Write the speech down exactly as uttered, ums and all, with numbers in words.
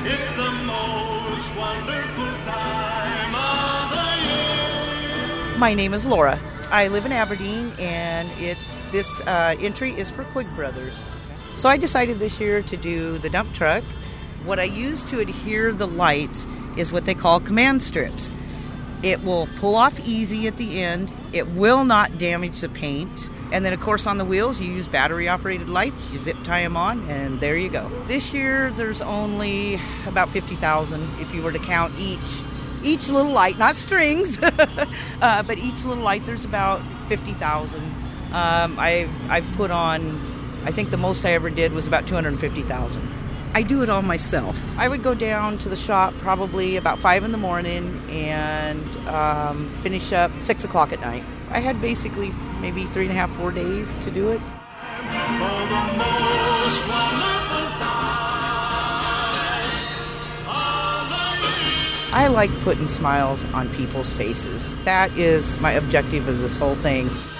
It's the most wonderful time of the year. My name is Laura. I live in Aberdeen, and it this uh, entry is for Quig Brothers. So I decided this year to do the dump truck. What I use to adhere the lights is what they call command strips. It will pull off easy at the end. It will not damage the paint. And then, of course, on the wheels, you use battery-operated lights. You zip tie them on, and there you go. This year, there's only about fifty thousand if you were to count each each little light, not strings, uh, but each little light. There's about fifty thousand. Um, I've I've put on, I think the most I ever did was about two hundred fifty thousand. I do it all myself. I would go down to the shop probably about five in the morning and um, finish up six o'clock at night. I had basically maybe three and a half, four days to do it. I like putting smiles on people's faces. That is my objective of this whole thing.